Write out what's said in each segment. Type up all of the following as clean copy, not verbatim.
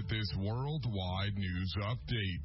with this worldwide news update.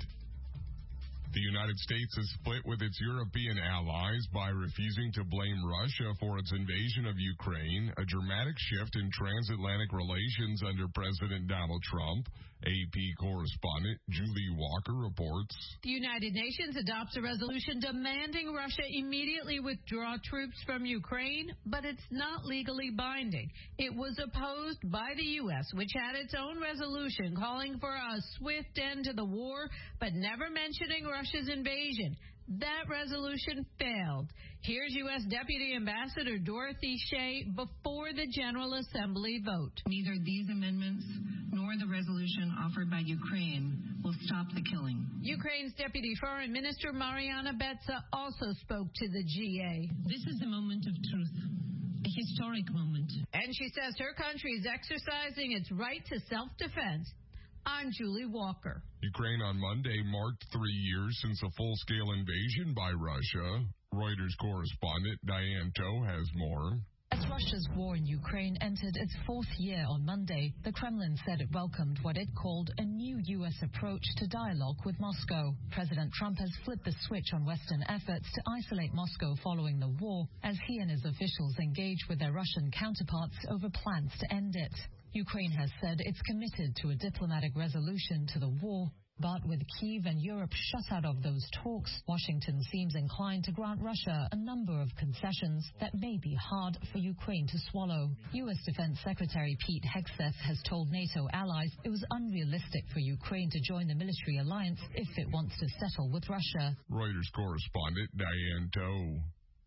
The United States is split with its European allies by refusing to blame Russia for its invasion of Ukraine, a dramatic shift in transatlantic relations under President Donald Trump. AP correspondent Julie Walker reports. The United Nations adopts a resolution demanding Russia immediately withdraw troops from Ukraine, but it's not legally binding. It was opposed by the U.S., which had its own resolution calling for a swift end to the war, but never mentioning Russia's invasion. That resolution failed. Here's U.S. Deputy Ambassador Dorothy Shea before the General Assembly vote. Neither these amendments nor the resolution offered by Ukraine will stop the killing. Ukraine's Deputy Foreign Minister Mariana Betsa also spoke to the GA. This is a moment of truth, a historic moment. And she says her country is exercising its right to self-defense. I'm Julie Walker. Ukraine on Monday marked 3 years since a full-scale invasion by Russia. Reuters correspondent Diane Toe has more. As Russia's war in Ukraine entered its fourth year on Monday, the Kremlin said it welcomed what it called a new U.S. approach to dialogue with Moscow. President Trump has flipped the switch on Western efforts to isolate Moscow following the war, as he and his officials engage with their Russian counterparts over plans to end it. Ukraine has said it's committed to a diplomatic resolution to the war, but with Kyiv and Europe shut out of those talks, Washington seems inclined to grant Russia a number of concessions that may be hard for Ukraine to swallow. U.S. Defense Secretary Pete Hegseth has told NATO allies it was unrealistic for Ukraine to join the military alliance if it wants to settle with Russia. Reuters correspondent Diane Toe.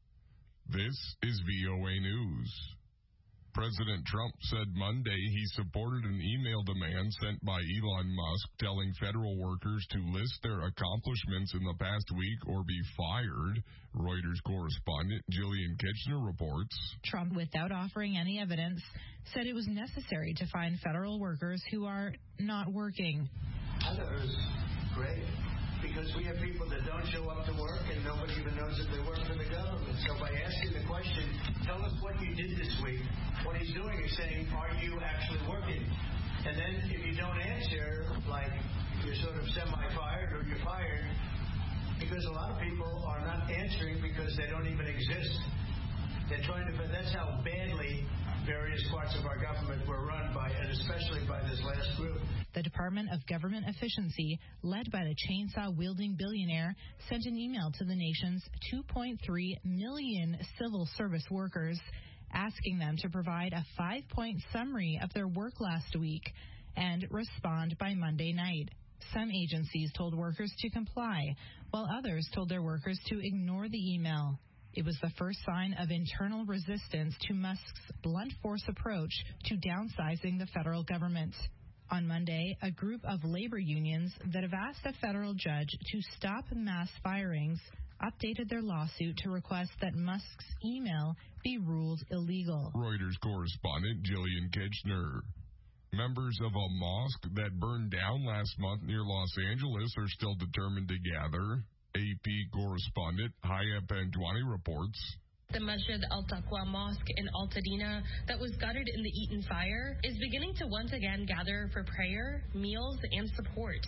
This is VOA News. President Trump said Monday he supported an email demand sent by Elon Musk telling federal workers to list their accomplishments in the past week or be fired. Reuters correspondent Jillian Kitchener reports. Trump, without offering any evidence, said it was necessary to find federal workers who are not working. I thought it was great, because we have people that don't show up to work and nobody even knows that they work for the government. So by asking the question, tell us what you did this week, what he's doing is saying, are you actually working? And then if you don't answer, like you're sort of semi-fired or you're fired, because a lot of people are not answering because they don't even exist. They're trying to, that's how badly various parts of our government were run by, and especially by this last group. The Department of Government Efficiency, led by the chainsaw-wielding billionaire, sent an email to the nation's 2.3 million civil service workers, asking them to provide a 5-point summary of their work last week and respond by Monday night. Some agencies told workers to comply, while others told their workers to ignore the email. It was the first sign of internal resistance to Musk's blunt force approach to downsizing the federal government. On Monday, a group of labor unions that have asked a federal judge to stop mass firings updated their lawsuit to request that Musk's email be ruled illegal. Reuters correspondent Jillian Kitchener. Members of a mosque that burned down last month near Los Angeles are still determined to gather. AP correspondent Haya Panjwani reports. The Masjid Al-Taqwa Mosque in Altadena that was gutted in the Eaton fire is beginning to once again gather for prayer, meals, and support.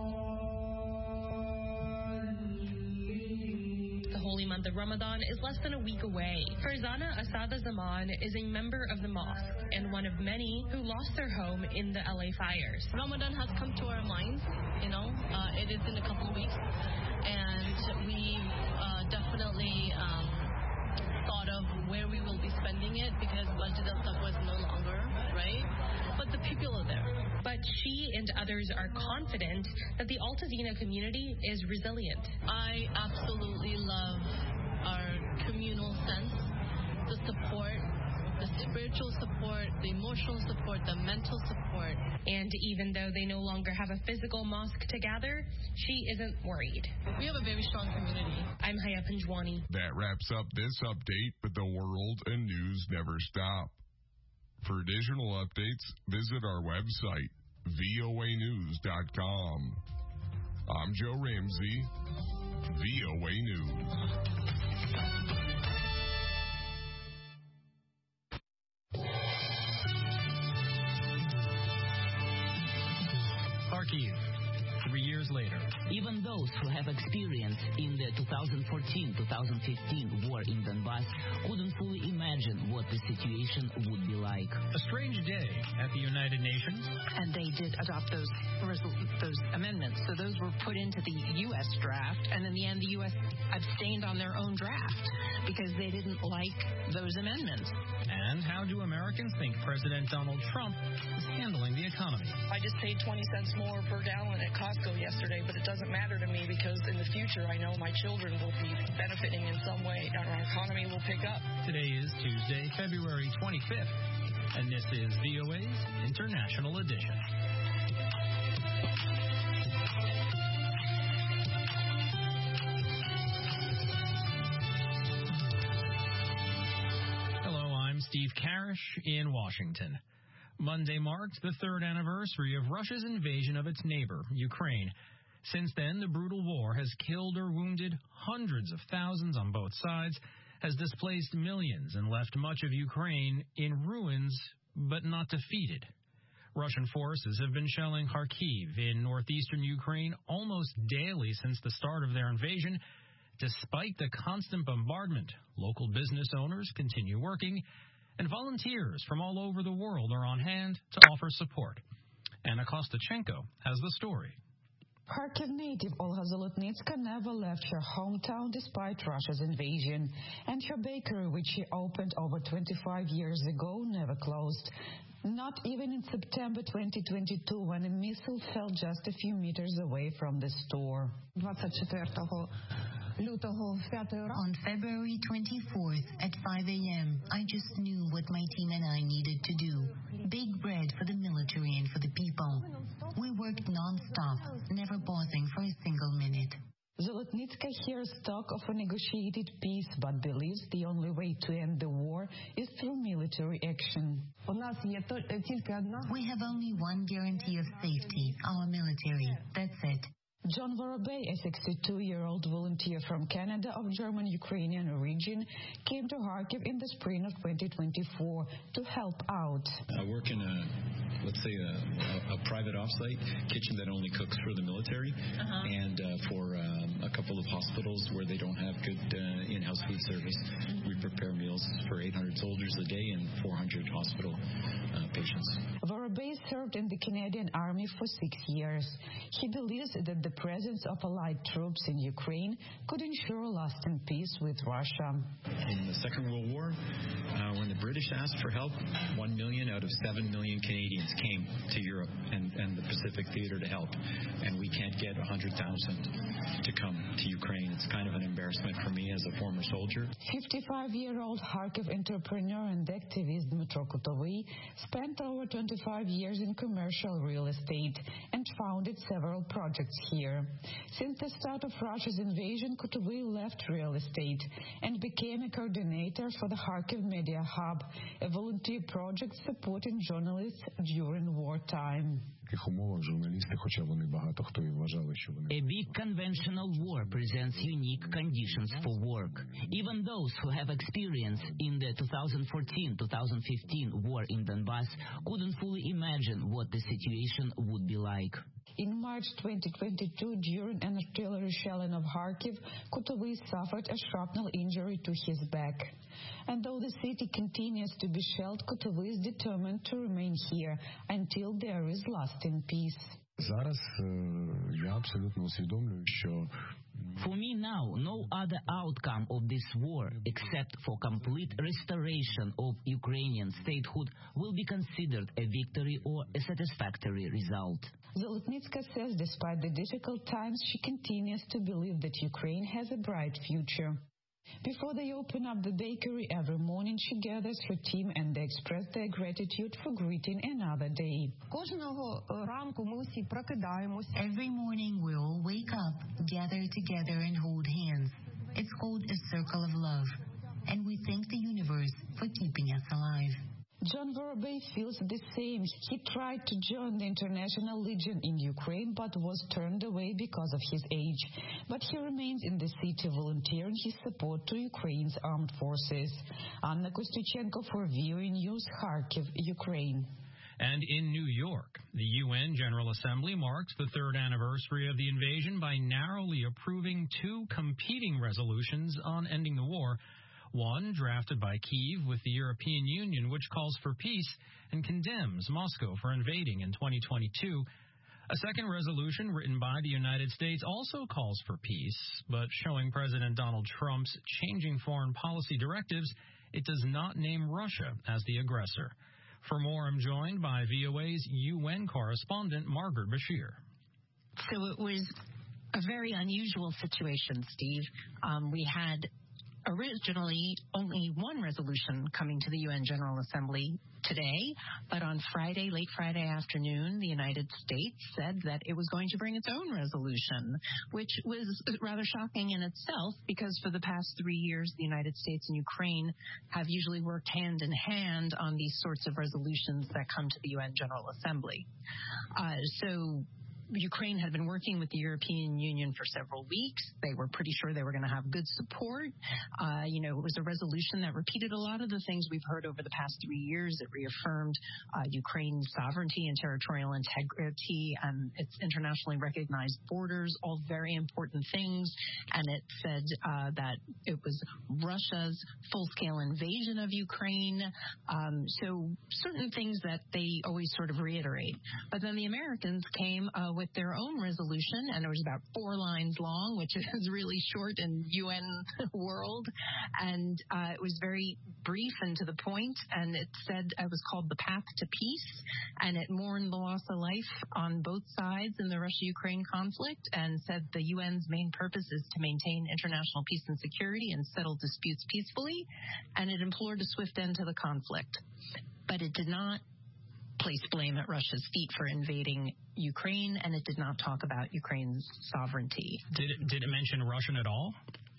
The holy month of Ramadan is less than a week away. Farzana Asada Zaman is a member of the mosque and one of many who lost their home in the LA fires. Ramadan has come to our minds, it is in a couple of weeks, and we definitely thought of where we will be spending it, because Masjid Al-Taqwa is no longer, right? But the people are there. But she and others are confident that the Altadena community is resilient. I absolutely love our communal sense, the support, the spiritual support, the emotional support, the mental support. And even though they no longer have a physical mosque to gather, she isn't worried. We have a very strong community. I'm Haya Panjwani. That wraps up this update, but the world and news never stop. For additional updates, visit our website, voanews.com. I'm Joe Ramsey, VOA News. Kharkiv. 3 years later. Even those who have experience in the 2014-2015 war in Donbass couldn't fully imagine what the situation would be like. A strange day at the United Nations. And they did adopt those amendments. So those were put into the U.S. draft, and in the end, the U.S. abstained on their own draft because they didn't like those amendments. And how do Americans think President Donald Trump is handling the economy? I just paid 20 cents more per gallon at Costco yesterday, but it doesn't matter to me because in the future I know my children will be benefiting in some way and our economy will pick up. Today is Tuesday, February 25th, and this is VOA's International Edition. Steve Karish in Washington. Monday marked the third anniversary of Russia's invasion of its neighbor, Ukraine. Since then, the brutal war has killed or wounded hundreds of thousands on both sides, has displaced millions, and left much of Ukraine in ruins, but not defeated. Russian forces have been shelling Kharkiv in northeastern Ukraine almost daily since the start of their invasion. Despite the constant bombardment, local business owners continue working, and volunteers from all over the world are on hand to offer support. Anna Kostachenko has the story. Kharkiv native Olga Zolotnitska never left her hometown despite Russia's invasion, and her bakery, which she opened over 25 years ago, never closed. Not even in September 2022, when a missile fell just a few meters away from the store. On February 24th at 5 a.m., I just knew what my team and I needed to do. Bake bread for the military and for the people. We worked non-stop, never pausing for a single minute. Zolotnitska hears talk of a negotiated peace, but believes the only way to end the war is through military action. We have only one guarantee of safety, our military. That's it. John Vorobey, a 62-year-old volunteer from Canada of German-Ukrainian origin, came to Kharkiv in the spring of 2024 to help out. I work in a private offsite kitchen that only cooks for the military and for a couple of hospitals where they don't have good in-house food service. We prepare meals for 800 soldiers a day and 400 hospital patients. Vorobey served in the Canadian Army for 6 years. He believes that the presence of Allied troops in Ukraine could ensure lasting peace with Russia. In the Second World War, when the British asked for help, 1 million out of 7 million Canadians came to Europe and the Pacific Theater to help. And we can't get 100,000 to come to Ukraine. It's kind of an embarrassment for me as a former soldier. 55-year-old Kharkiv entrepreneur and activist Dmytro Kutovy spent over 25 years in commercial real estate and founded several projects here. Since the start of Russia's invasion, Kutovy left real estate and became a coordinator for the Kharkiv Media Hub, a volunteer project supporting journalists during wartime. A big conventional war presents unique conditions for work. Even those who have experience in the 2014-2015 war in Donbass couldn't fully imagine what the situation would be like. In March 2022, during an artillery shelling of Kharkiv, Kutovy suffered a shrapnel injury to his back. And though the city continues to be shelled, Kutovy is determined to remain here until there is lasting peace. For me now, no other outcome of this war, except for complete restoration of Ukrainian statehood, will be considered a victory or a satisfactory result. Zolotnitska says despite the difficult times, she continues to believe that Ukraine has a bright future. Before they open up the bakery every morning, she gathers her team and they express their gratitude for greeting another day. Every morning we all wake up, gather together and hold hands. It's called a circle of love. And we thank the universe for keeping us alive. John Vorobey feels the same. He tried to join the International Legion in Ukraine but was turned away because of his age. But he remains in the city volunteering his support to Ukraine's armed forces. Anna Kostachenko for VOA News, Kharkiv, Ukraine. And in New York, the UN General Assembly marks the third anniversary of the invasion by narrowly approving two competing resolutions on ending the war. One drafted by Kyiv with the European Union, which calls for peace and condemns Moscow for invading in 2022. A second resolution written by the United States also calls for peace, but showing President Donald Trump's changing foreign policy directives, it does not name Russia as the aggressor. For more, I'm joined by VOA's UN correspondent, Margaret Bashir. So it was a very unusual situation, Steve. We had originally only one resolution coming to the UN General Assembly today, but on Friday, late Friday afternoon, the United States said that it was going to bring its own resolution, which was rather shocking in itself because for the past 3 years, the United States and Ukraine have usually worked hand in hand on these sorts of resolutions that come to the UN General Assembly. So Ukraine had been working with the European Union for several weeks. They were pretty sure they were going to have good support. It was a resolution that repeated a lot of the things we've heard over the past 3 years. It reaffirmed Ukraine's sovereignty and territorial integrity and its internationally recognized borders, all very important things. And it said that it was Russia's full-scale invasion of Ukraine. So certain things that they always sort of reiterate. But then the Americans came with their own resolution, and it was about 4 lines long, which is really short in UN world, and it was very brief and to the point, and it said it was called The Path to Peace, and it mourned the loss of life on both sides in the Russia-Ukraine conflict, and said the UN's main purpose is to maintain international peace and security and settle disputes peacefully, and it implored a swift end to the conflict. But it did not place blame at Russia's feet for invading Ukraine, and it did not talk about Ukraine's sovereignty. Did it mention Russian at all?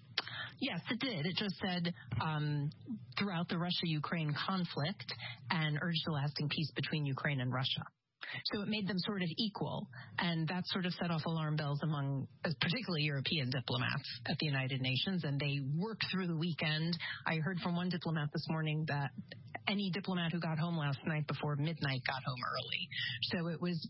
Yes, it did. It just said throughout the Russia-Ukraine conflict and urged a lasting peace between Ukraine and Russia. So it made them sort of equal, and that sort of set off alarm bells among particularly European diplomats at the United Nations, and they worked through the weekend. I heard from one diplomat this morning that any diplomat who got home last night before midnight got home early. So it was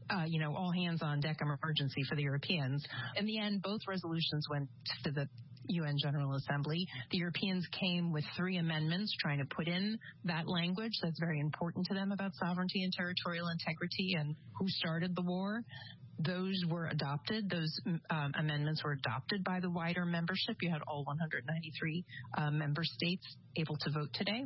all hands on deck emergency for the Europeans. In the end, both resolutions went to the UN General Assembly. The Europeans came with 3 amendments trying to put in that language that's very important to them about sovereignty and territorial integrity and who started the war. Those were adopted. Those amendments were adopted by the wider membership. You had all 193 member states able to vote today,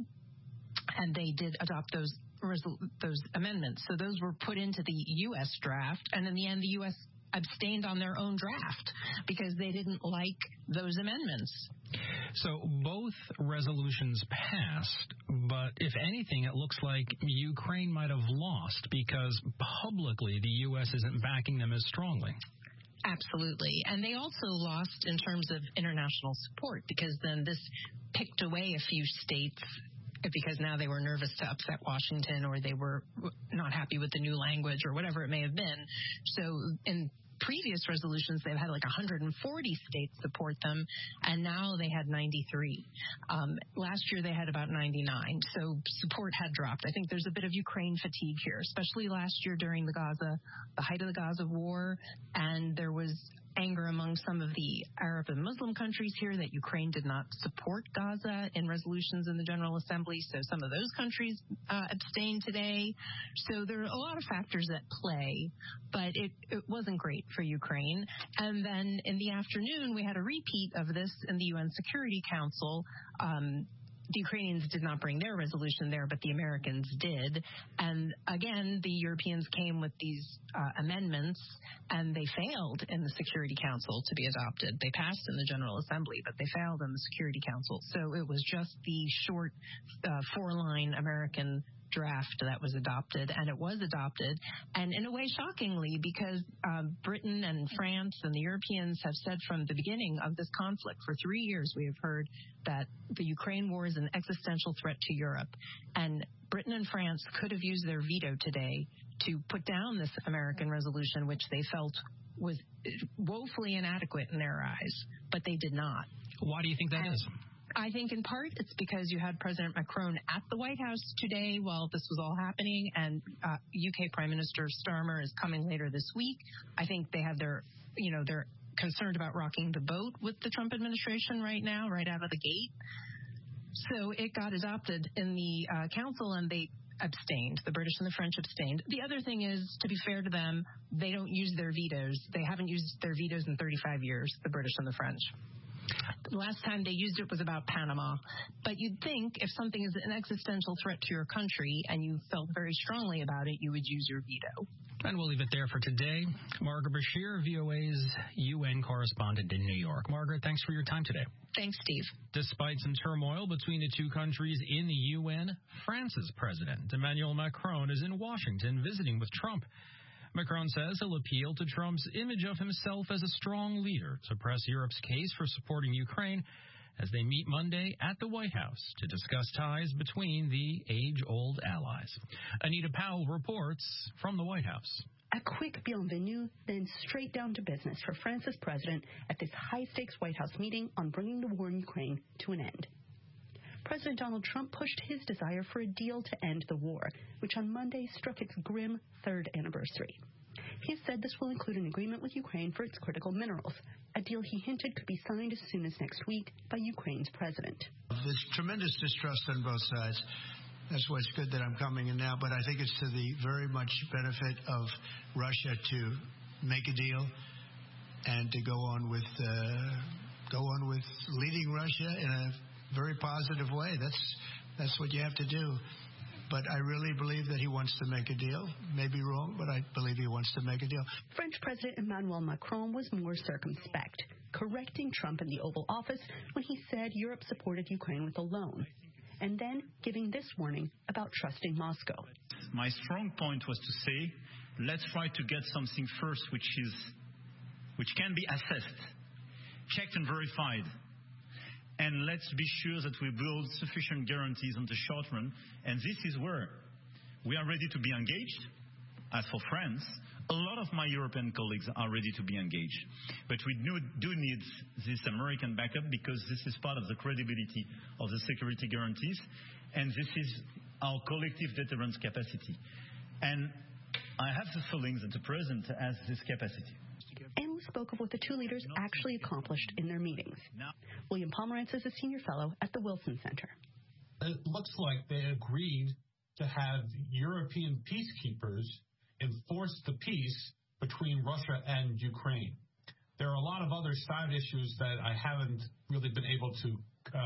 and they did adopt those amendments. So those were put into the U.S. draft, and in the end, the U.S. abstained on their own draft because they didn't like those amendments. So both resolutions passed, but if anything, it looks like Ukraine might have lost because publicly the U.S. isn't backing them as strongly. Absolutely. And they also lost in terms of international support because then this picked away a few states because now they were nervous to upset Washington or they were not happy with the new language or whatever it may have been. So in previous resolutions, they've had like 140 states support them, and now they had 93. Last year, they had about 99, so support had dropped. I think there's a bit of Ukraine fatigue here, especially last year during the height of the Gaza war, and there was anger among some of the Arab and Muslim countries here that Ukraine did not support Gaza in resolutions in the General Assembly, so some of those countries abstained today. So there are a lot of factors at play, but it wasn't great for Ukraine. And then in the afternoon, we had a repeat of this in the UN Security Council. The Ukrainians did not bring their resolution there, but the Americans did. And again, the Europeans came with these amendments, and they failed in the Security Council to be adopted. They passed in the General Assembly, but they failed in the Security Council. So it was just the short 4-line American draft that was adopted, and it was adopted, and in a way shockingly, because Britain and France and the Europeans have said from the beginning of this conflict, for 3 years we have heard that the Ukraine war is an existential threat to Europe, and Britain and France could have used their veto today to put down this American resolution, which they felt was woefully inadequate in their eyes, but they did not. Why do you think that is? I think in part it's because you had President Macron at the White House today while this was all happening, and UK Prime Minister Starmer is coming later this week. I think they have they're concerned about rocking the boat with the Trump administration right now, right out of the gate. So it got adopted in the council, and they abstained. The British and the French abstained. The other thing is, to be fair to them, they don't use their vetoes. They haven't used their vetoes in 35 years, the British and the French. The last time they used it was about Panama. But you'd think if something is an existential threat to your country and you felt very strongly about it, you would use your veto. And we'll leave it there for today. Margaret Bashir, VOA's UN correspondent in New York. Margaret, thanks for your time today. Thanks, Steve. Despite some turmoil between the two countries in the UN, France's president, Emmanuel Macron, is in Washington visiting with Trump. Macron says he'll appeal to Trump's image of himself as a strong leader to press Europe's case for supporting Ukraine as they meet Monday at the White House to discuss ties between the age-old allies. Anita Powell reports from the White House. A quick bienvenue, then straight down to business for France's president at this high-stakes White House meeting on bringing the war in Ukraine to an end. President Donald Trump pushed his desire for a deal to end the war, which on Monday struck its grim third anniversary. He has said this will include an agreement with Ukraine for its critical minerals, a deal he hinted could be signed as soon as next week by Ukraine's president. There's tremendous distrust on both sides. That's why it's good that I'm coming in now, but I think it's to the very much benefit of Russia to make a deal and to go on with leading Russia in a very positive way. That's what you have to do. But I really believe that he wants to make a deal. Maybe wrong, but I believe he wants to make a deal. French President Emmanuel Macron was more circumspect, correcting Trump in the Oval Office when he said Europe supported Ukraine with a loan, and then giving this warning about trusting Moscow. My strong point was to say, let's try to get something first which can be assessed, checked and verified. And let's be sure that we build sufficient guarantees on the short run. And this is where we are ready to be engaged. As for France, a lot of my European colleagues are ready to be engaged. But we do need this American backup because this is part of the credibility of the security guarantees. And this is our collective deterrence capacity. And I have the feeling that the President has this capacity. And we spoke of what the two leaders actually accomplished in their meetings. William Pomerantz is a senior fellow at the Wilson Center. It looks like they agreed to have European peacekeepers enforce the peace between Russia and Ukraine. There are a lot of other side issues that I haven't really been able to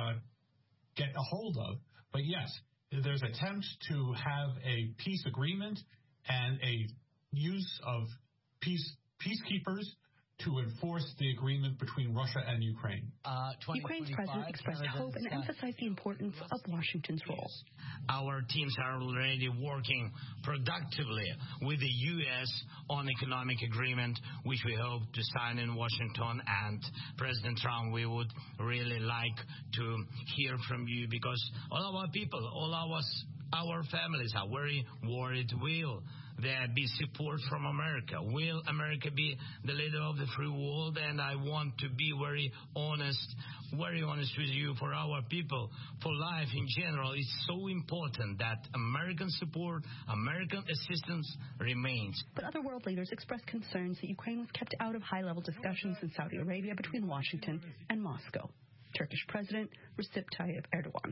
get a hold of. But yes, there's attempts to have a peace agreement and a use of peacekeepers to enforce the agreement between Russia and Ukraine. Ukraine's president expressed hope and emphasized the importance of Washington's role. Our teams are already working productively with the U.S. on economic agreement, which we hope to sign in Washington. And President Trump, we would really like to hear from you because all our people, all our families are very worried. Will there be support from America? Will America be the leader of the free world? And I want to be very honest with you. For our people, for life in general, it's so important that American support, American assistance remains. But other world leaders expressed concerns that Ukraine was kept out of high-level discussions in Saudi Arabia between Washington and Moscow. Turkish President Recep Tayyip Erdogan.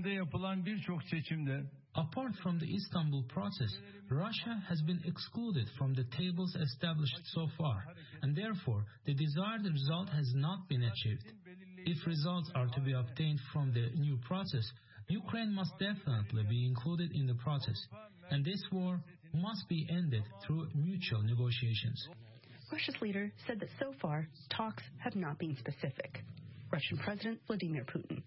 Apart from the Istanbul process, Russia has been excluded from the tables established so far, and therefore the desired result has not been achieved. If results are to be obtained from the new process, Ukraine must definitely be included in the process, and this war must be ended through mutual negotiations. Russia's leader said that so far, talks have not been specific. Russian President Vladimir Putin.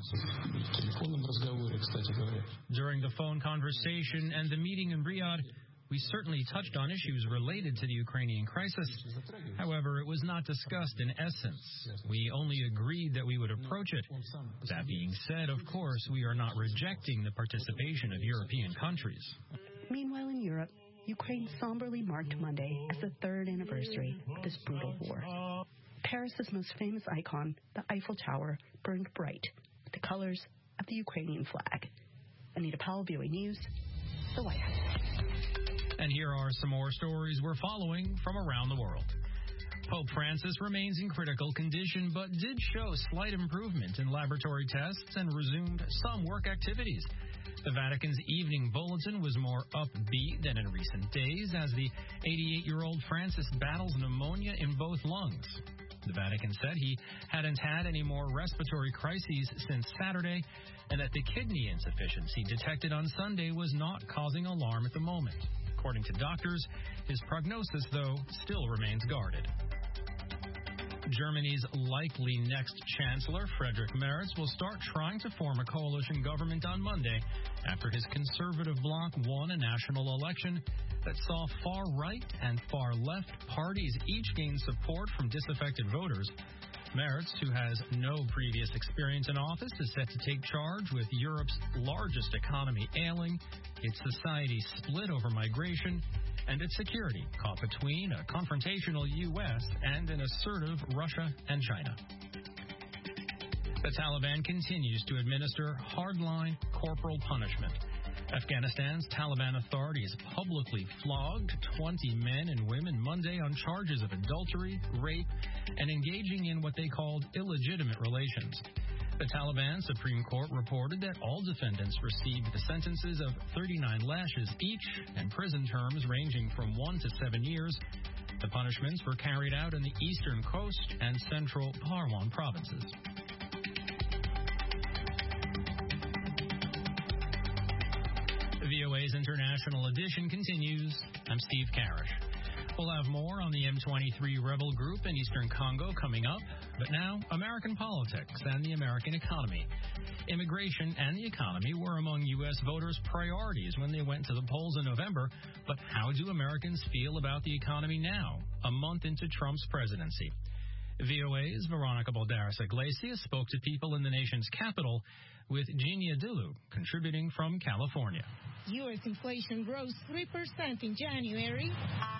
During the phone conversation and the meeting in Riyadh, we certainly touched on issues related to the Ukrainian crisis. However, it was not discussed in essence. We only agreed that we would approach it. That being said, of course, we are not rejecting the participation of European countries. Meanwhile, in Europe, Ukraine somberly marked Monday as the third anniversary of this brutal war. Paris's most famous icon, the Eiffel Tower, burned bright, with the colors of the Ukrainian flag. Anita Powell, VOA News, the White House. And here are some more stories we're following from around the world. Pope Francis remains in critical condition, but did show slight improvement in laboratory tests and resumed some work activities. The Vatican's evening bulletin was more upbeat than in recent days as the 88-year-old Francis battles pneumonia in both lungs. The Vatican said he hadn't had any more respiratory crises since Saturday and that the kidney insufficiency detected on Sunday was not causing alarm at the moment. According to doctors, his prognosis, though, still remains guarded. Germany's likely next chancellor, Friedrich Merz, will start trying to form a coalition government on Monday after his conservative bloc won a national election that saw far-right and far-left parties each gain support from disaffected voters. Merz, who has no previous experience in office, is set to take charge with Europe's largest economy ailing, its society split over migration, and its security caught between a confrontational U.S. and an assertive Russia and China. The Taliban continues to administer hardline corporal punishment. Afghanistan's Taliban authorities publicly flogged 20 men and women Monday on charges of adultery, rape, and engaging in what they called illegitimate relations. The Taliban Supreme Court reported that all defendants received the sentences of 39 lashes each and prison terms ranging from 1 to 7 years. The punishments were carried out in the eastern coast and central Parwan provinces. VOA's International Edition continues. I'm Steve Karish. We'll have more on the M23 rebel group in eastern Congo coming up. But now, American politics and the American economy. Immigration and the economy were among U.S. voters' priorities when they went to the polls in November. But how do Americans feel about the economy now, a month into Trump's presidency? VOA's Veronica Balderas Iglesias spoke to people in the nation's capital, with Genia Dilu contributing from California. U.S. inflation rose 3% in January.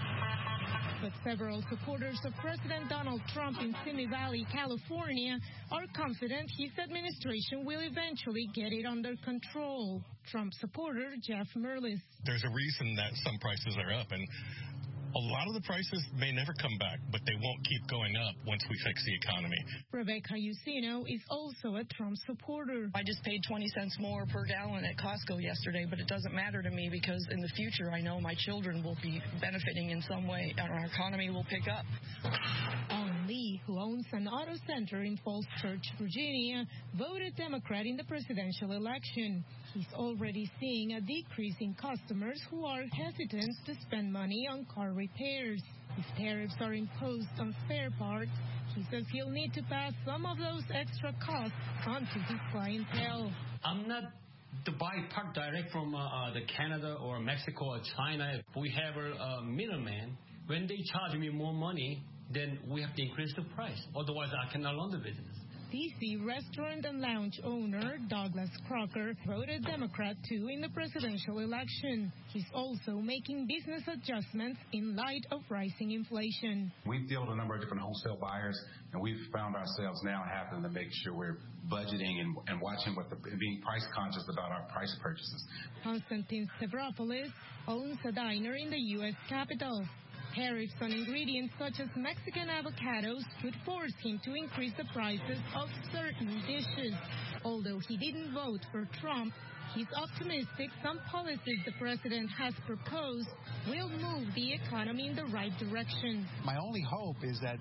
But several supporters of President Donald Trump in Simi Valley, California, are confident his administration will eventually get it under control. Trump supporter Jeff Merlis. There's a reason that some prices are up, and a lot of the prices may never come back, but they won't keep going up once we fix the economy. Rebecca Usino is also a Trump supporter. I just paid 20 cents more per gallon at Costco yesterday, but it doesn't matter to me because in the future I know my children will be benefiting in some way and our economy will pick up. Alan Lee, who owns an auto center in Falls Church, Virginia, voted Democrat in the presidential election. He's already seeing a decrease in customers who are hesitant to spend money on car repairs. If tariffs are imposed on spare parts, he says he'll need to pass some of those extra costs on to his clientele. I'm not to buy part direct from the Canada or Mexico or China. We have a middleman. When they charge me more money, then we have to increase the price. Otherwise, I cannot run the business. D.C. restaurant and lounge owner Douglas Crocker voted Democrat too in the presidential election. He's also making business adjustments in light of rising inflation. We deal with a number of different wholesale buyers, and we've found ourselves now having to make sure we're budgeting and watching being price conscious about our price purchases. Konstantin Stavropoulos owns a diner in the U.S. Capitol. Tariffs on ingredients such as Mexican avocados could force him to increase the prices of certain dishes. Although he didn't vote for Trump, he's optimistic some policies the president has proposed will move the economy in the right direction. My only hope is that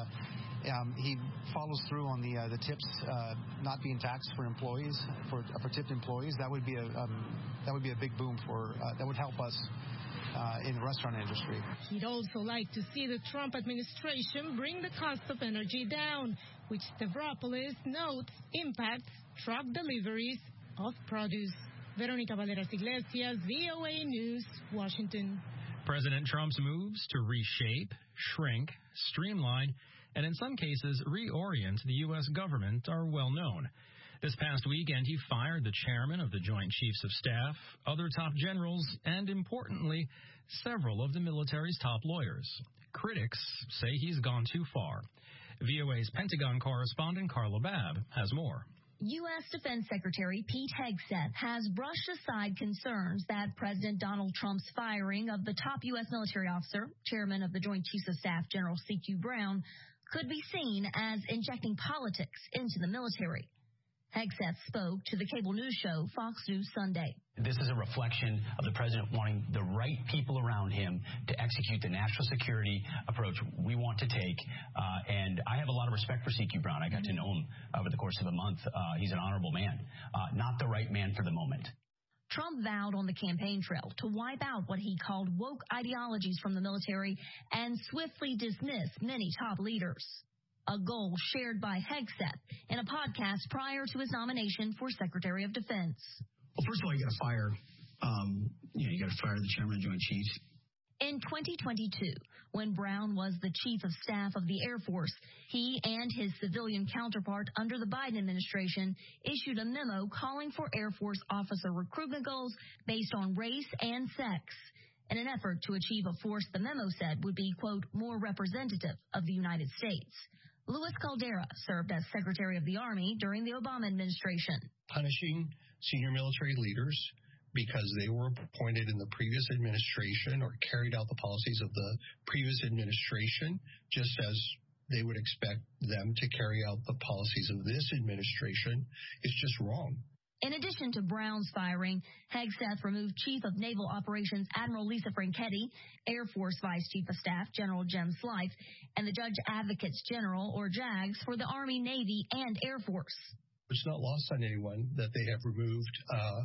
he follows through on the tips not being taxed for employees, for tipped employees. That would be a big boom that would help us in the restaurant industry. He'd also like to see the Trump administration bring the cost of energy down, which Stavropoulos notes impacts truck deliveries of produce. Veronica Valderas Iglesias, VOA News, Washington. President Trump's moves to reshape, shrink, streamline, and in some cases reorient the U.S. government are well known. This past weekend, he fired the chairman of the Joint Chiefs of Staff, other top generals, and importantly, several of the military's top lawyers. Critics say he's gone too far. VOA's Pentagon correspondent Carla Babb has more. U.S. Defense Secretary Pete Hegseth has brushed aside concerns that President Donald Trump's firing of the top U.S. military officer, chairman of the Joint Chiefs of Staff, General C.Q. Brown, could be seen as injecting politics into the military. Hegseth spoke to the cable news show Fox News Sunday. This is a reflection of the president wanting the right people around him to execute the national security approach we want to take. And I have a lot of respect for C.Q. Brown. I got to know him over the course of a month. He's an honorable man, not the right man for the moment. Trump vowed on the campaign trail to wipe out what he called woke ideologies from the military and swiftly dismiss many top leaders. A goal shared by Hegseth in a podcast prior to his nomination for Secretary of Defense. Well, first of all, you got to fire. You got to fire the chairman of the Joint Chiefs. In 2022, when Brown was the chief of staff of the Air Force, he and his civilian counterpart under the Biden administration issued a memo calling for Air Force officer recruitment goals based on race and sex, in an effort to achieve a force the memo said would be, quote, more representative of the United States. Louis Caldera served as Secretary of the Army during the Obama administration. Punishing senior military leaders because they were appointed in the previous administration or carried out the policies of the previous administration, just as they would expect them to carry out the policies of this administration, is just wrong. In addition to Brown's firing, Hegseth removed Chief of Naval Operations Admiral Lisa Franchetti, Air Force Vice Chief of Staff General Jem Slife, and the Judge Advocates General, or JAGs, for the Army, Navy, and Air Force. It's not lost on anyone that they have removed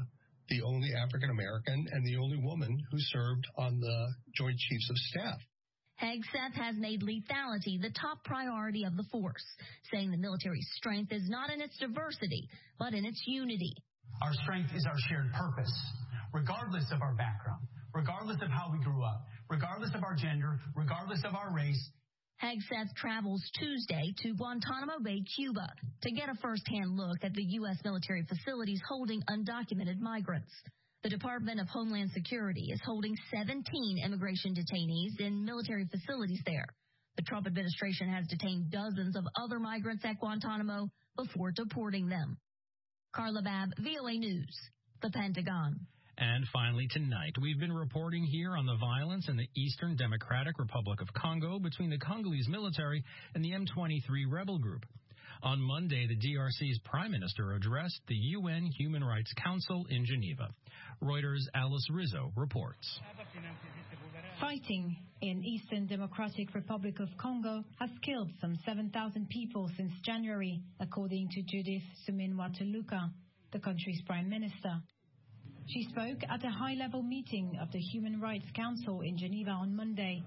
the only African American and the only woman who served on the Joint Chiefs of Staff. Hegseth has made lethality the top priority of the force, saying the military's strength is not in its diversity, but in its unity. Our strength is our shared purpose, regardless of our background, regardless of how we grew up, regardless of our gender, regardless of our race. Hegseth travels Tuesday to Guantanamo Bay, Cuba, to get a first-hand look at the U.S. military facilities holding undocumented migrants. The Department of Homeland Security is holding 17 immigration detainees in military facilities there. The Trump administration has detained dozens of other migrants at Guantanamo before deporting them. Carla Babb, VOA News, the Pentagon. And finally tonight, we've been reporting here on the violence in the Eastern Democratic Republic of Congo between the Congolese military and the M23 rebel group. On Monday, the DRC's prime minister addressed the UN Human Rights Council in Geneva. Reuters' Alice Rizzo reports. Fighting in Eastern Democratic Republic of Congo has killed some 7,000 people since January, according to Judith Suminwa Tuluka, the country's prime minister. She spoke at a high-level meeting of the Human Rights Council in Geneva on Monday.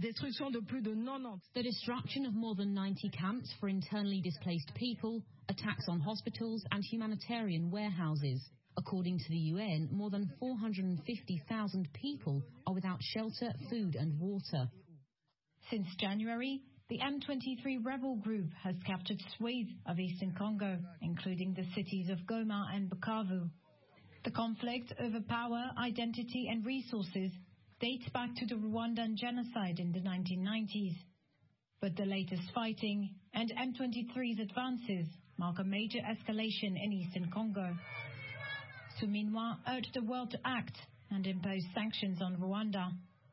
The destruction of more than 90 camps for internally displaced people, attacks on hospitals and humanitarian warehouses. According to the UN, more than 450,000 people are without shelter, food and water. Since January, the M23 rebel group has captured swathes of eastern Congo, including the cities of Goma and Bukavu. The conflict over power, identity and resources dates back to the Rwandan genocide in the 1990s. But the latest fighting and M23's advances mark a major escalation in eastern Congo. Suminwa urged the world to act and impose sanctions on Rwanda.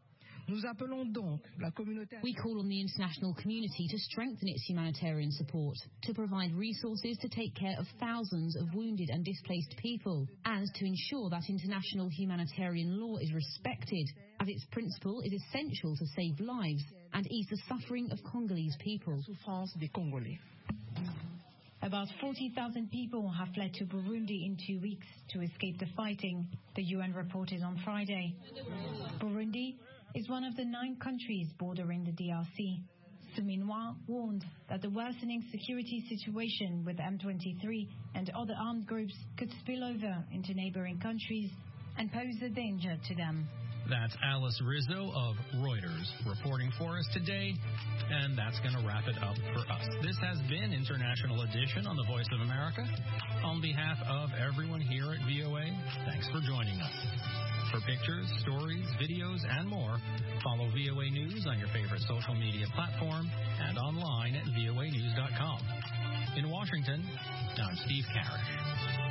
We call on the international community to strengthen its humanitarian support, to provide resources to take care of thousands of wounded and displaced people, and to ensure that international humanitarian law is respected, as its principle is essential to save lives and ease the suffering of Congolese people. About 40,000 people have fled to Burundi in 2 weeks to escape the fighting, the UN reported on Friday. Burundi is one of the 9 countries bordering the DRC. Suminwa warned that the worsening security situation with M23 and other armed groups could spill over into neighboring countries and pose a danger to them. That's Alice Rizzo of Reuters reporting for us today, and that's going to wrap it up for us. This has been International Edition on the Voice of America. On behalf of everyone here at VOA, thanks for joining us. For pictures, stories, videos, and more, follow VOA News on your favorite social media platform and online at voanews.com. In Washington, I'm Steve Karish.